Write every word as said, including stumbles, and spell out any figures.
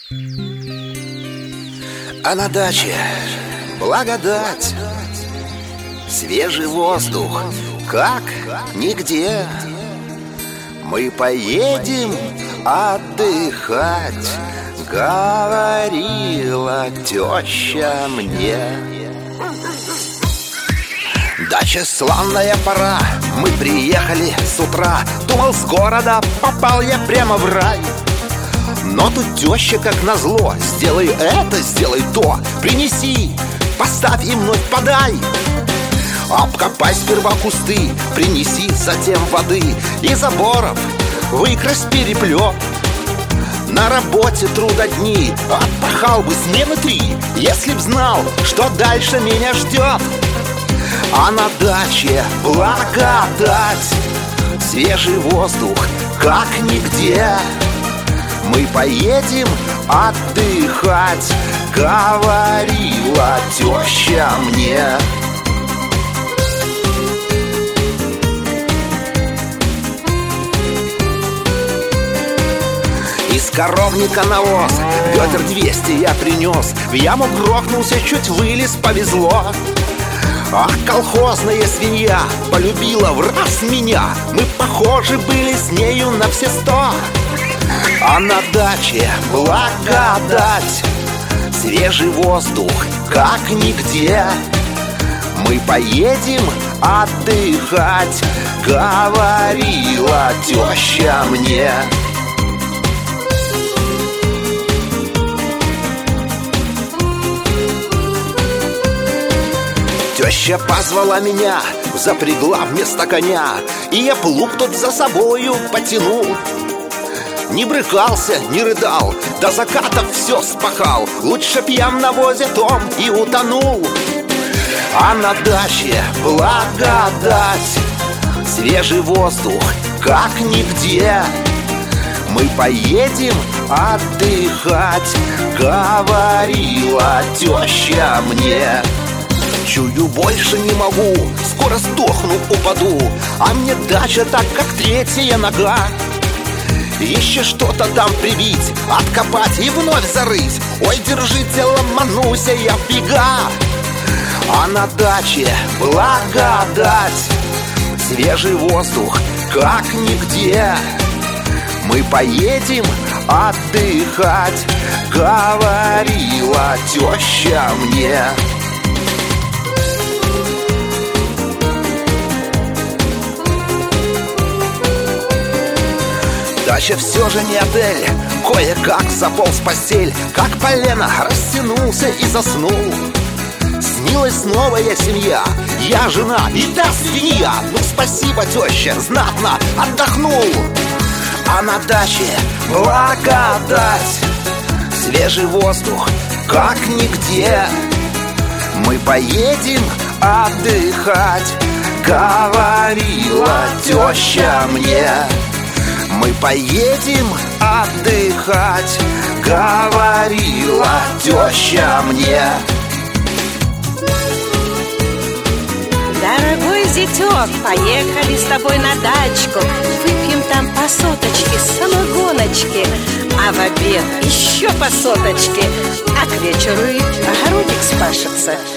А на даче благодать, свежий воздух, как нигде. Мы поедем отдыхать, говорила теща мне. Дача славная пора, мы приехали с утра. Думал, с города попал я прямо в рай. Но тут теща, как назло: сделай это, сделай то, принеси, поставь и вновь подай. Обкопай сперва кусты, принеси затем воды, и заборов выкрась переплет. На работе труда дни, отпахал бы смены три, если б знал, что дальше меня ждет. А на даче благодать, свежий воздух, как нигде. Мы поедем отдыхать, говорила теща мне. Из коровника навоз ведер двести я принес, в яму грохнулся, чуть вылез, повезло. Ах, колхозная свинья полюбила в раз меня, мы похожи были с нею на все сто. А на даче благодать, свежий воздух, как нигде. Мы поедем отдыхать, говорила теща мне. Теща позвала меня, запрягла вместо коня, и я плуг тот за собою потянул. Не брыкался, не рыдал, до заката все спахал. Лучше б я в навозе том и утонул. А на даче благодать, свежий воздух, как нигде. Мы поедем отдыхать, говорила теща мне. Чую, больше не могу, скоро сдохну, упаду, а мне дача так, как третья нога. Еще что-то там прибить, откопать и вновь зарыть. Ой, держите, ломануся я в бега. А на даче благодать, свежий воздух, как нигде. Мы поедем отдыхать, говорила теща мне. Дача все же не отель, кое-как заполз в постель, как полено растянулся и заснул. Снилась новая семья, я жена и та свинья. Ну спасибо, теща, знатно отдохнул. А на даче благодать, свежий воздух, как нигде. Мы поедем отдыхать, говорила теща мне. Мы поедем отдыхать, говорила теща мне. Дорогой зятёк, поехали с тобой на дачку. Выпьем там по соточке самогоночки, а в обед еще по соточке, а к вечеру и огородик спашется.